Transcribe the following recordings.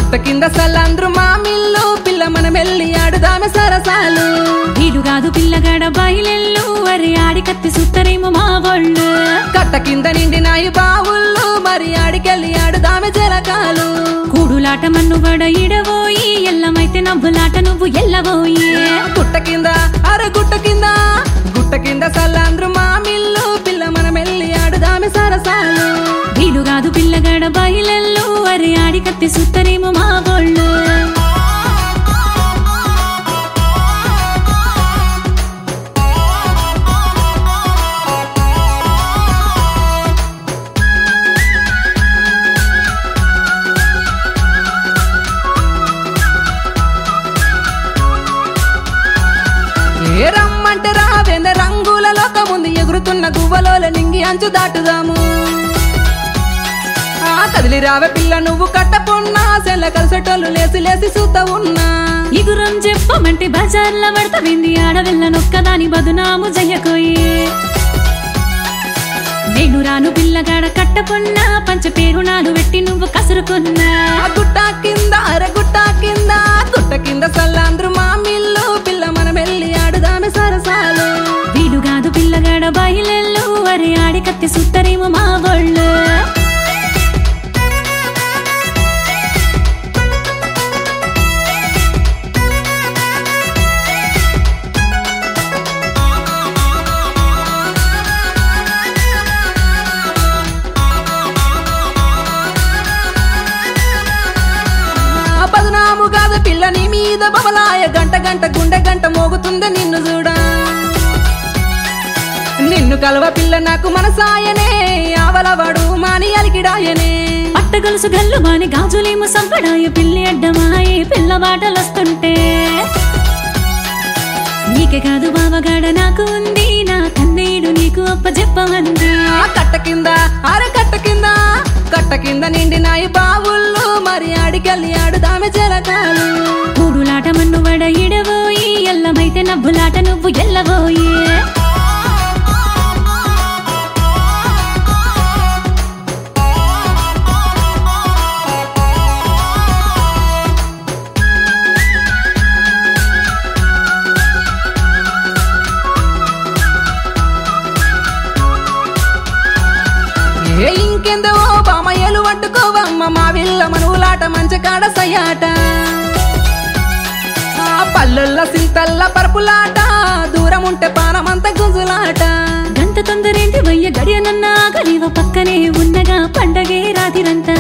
గుట్ట కింద సల్లంద్రు మామిల్లు పిల్ల మన మెల్లి ఆడుదామె సరసాలు వీడు కాదు పిల్లగాడ బయలెల్లు అరే ఆడి కత్తి సుత్తరేమో మా వాళ్ళు కట్ట కింద నిండినాయి బావుళ్ళు మరి ఆడికెళ్ళి ఆడుదామె జలకాలు కూడులాట మన్నుగడ ఇడబోయి ఎల్లమైతే నవ్వులాట నువ్వు ఎల్లబోయి గుట్ట కింద అరే గుట్ట కింద సల్లంద్రు మామిల్లు పిల్ల మన మెల్లి ఆడుదామె సరసాలు వీడు కాదు పిల్లగాడ బయలెల్లు అరే ఆడి కత్తి సుత్తరేమో మా వాళ్ళు ఏ రమ్మంటే రావేంద రంగుల లోకముందు ఎగురుతున్న గువ్వలోల నింగి అంచు దాటుదాము ఆ కదిలి రావే పిల్ల నువ్వు కట్టపున్నా సెల్ల కలిసేటోళ్ళు లేసి లేసి చూత ఉన్నా ఇగురం చెప్పమంటే బజార్ల పడతవింది ఆడవెల్ల నొక్కదాని బదునాము జయ్యకోయి నేను రాను పిల్లగాడ కట్టపున్నా పంచ పేరు నాలు పెట్టి నువ్వు కసురుకున్నా గుట్ట కింద అరే గుట్ట కింద సల్లంద్రు మామిల్లు పిల్ల మన మెల్లి ఆడుదామె సరసాలు వీడు కాదు పిల్లగాడ బయలెల్లు అరే ఆడి కత్తి సుత్తరేమో మా వాళ్ళు బదునాము కాదు పిల్ల నీ మీద బబలాయ గంట గుండె గంట మోగుతుందే నిన్ను చూడా నిన్ను కలవ పిల్ల నాకు మనసాయనే ఆవలవాడు మాని అలికిడాయనే పట్టగొలుసు గల్లు మాని గాజులేమో సంపడాయ పిల్లి అడ్డమాయే పిల్ల బాటలొస్తుంటే నీకే కాదు బావగాడ నాకు ఉంది నా కన్నేడు నీకు అప్పజెప్పమంది కట్ట కింద నిండినాయి బావుళ్ళు మరి ఆడికెళ్ళి ఆడుదామె జలకాలు కూడులాట మన్నువడ ఇడబోయి ఎల్లమైతే నవ్వులాట నువ్వు ఎల్లబోయి ఏ ఇంకెందో బామయ్యలు పట్టుకోవమ్మ మా విల్ల మనువులాట మంచి కాడ సయ్యాట ఆ పల్లెల్ల సింతల్ల పరుపులాట దూరం ఉంటే పానమంత గుంజులాట గంత తొందరేంటి వయ్య గడియనన్నా గలీవ పక్కనే ఉన్నగా పండగే రాతిరంతా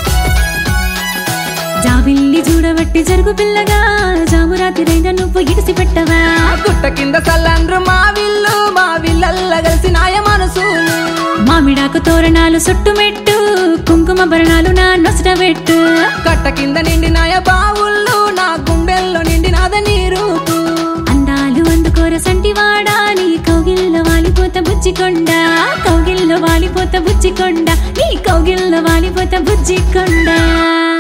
జాబిల్లి చూడబట్టి జరుగు పిల్లగా జామురాతిరైన నువ్వు ఇడిసి పెట్టవా గుట్ట కింద సల్లంద్రు మా విల్లల్ల కలిసి నాయ మనసులు మామిడాకు తోరణాలు చుట్టుమెట్టు కుంకుమ భరణాలు నా నొసట పెట్టు కట్ట కింద నిండినాయ బావుళ్ళు నా గుండెల్లో నిండినాద నీరు అందాలు అందుకోర సంటివాడా నీ కౌగిల్లో వాలిపోత బుజ్జికొండ కౌగిల్లో వాలిపోత బుజ్జికొండ నీ కౌగిల్లో వాలిపోత బుజ్జికొండ